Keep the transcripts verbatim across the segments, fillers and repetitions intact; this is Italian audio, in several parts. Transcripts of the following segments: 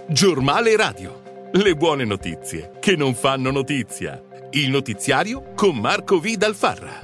Giormale Radio. Le buone notizie che non fanno notizia. Il notiziario con Marco V. Dal Farra.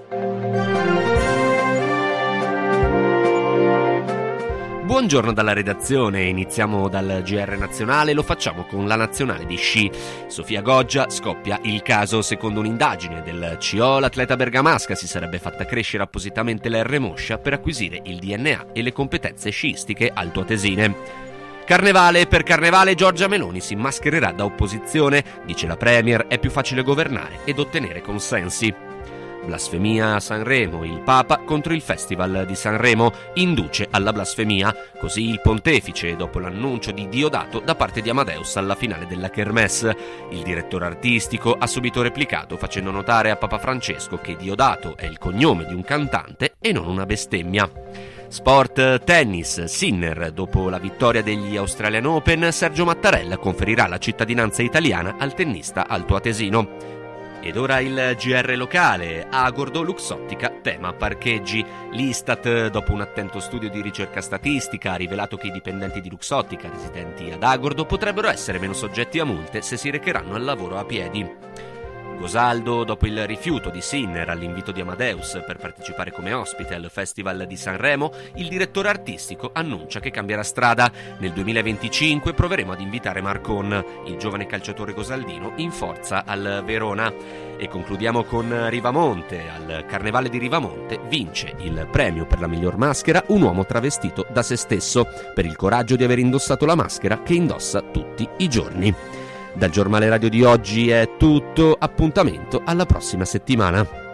Buongiorno dalla redazione, iniziamo dal G R nazionale, lo facciamo con la nazionale di sci. Sofia Goggia, scoppia il caso. Secondo un'indagine del C O, l'atleta bergamasca si sarebbe fatta crescere appositamente l'R Moscia per acquisire il D N A e le competenze sciistiche altoatesine. Carnevale, per Carnevale Giorgia Meloni si maschererà da opposizione, dice la Premier, è più facile governare ed ottenere consensi. Blasfemia a Sanremo, il Papa contro il Festival di Sanremo, induce alla blasfemia, così il pontefice dopo l'annuncio di Diodato da parte di Amadeus alla finale della Kermesse. Il direttore artistico ha subito replicato facendo notare a Papa Francesco che Diodato è il cognome di un cantante e non una bestemmia. Sport, tennis, Sinner, dopo la vittoria degli Australian Open, Sergio Mattarella conferirà la cittadinanza italiana al tennista altoatesino. Ed ora il G R locale, Agordo, Luxottica, tema parcheggi. L'Istat, dopo un attento studio di ricerca statistica, ha rivelato che i dipendenti di Luxottica residenti ad Agordo potrebbero essere meno soggetti a multe se si recheranno al lavoro a piedi. Gosaldo, dopo il rifiuto di Sinner all'invito di Amadeus per partecipare come ospite al Festival di Sanremo, il direttore artistico annuncia che cambierà strada. Nel duemilaventicinque proveremo ad invitare Marcon, il giovane calciatore gosaldino in forza al Verona. E concludiamo con Rivamonte. Al Carnevale di Rivamonte vince il premio per la miglior maschera un uomo travestito da se stesso, per il coraggio di aver indossato la maschera che indossa tutti i giorni. Dal Giornale Radio di oggi è tutto, appuntamento alla prossima settimana.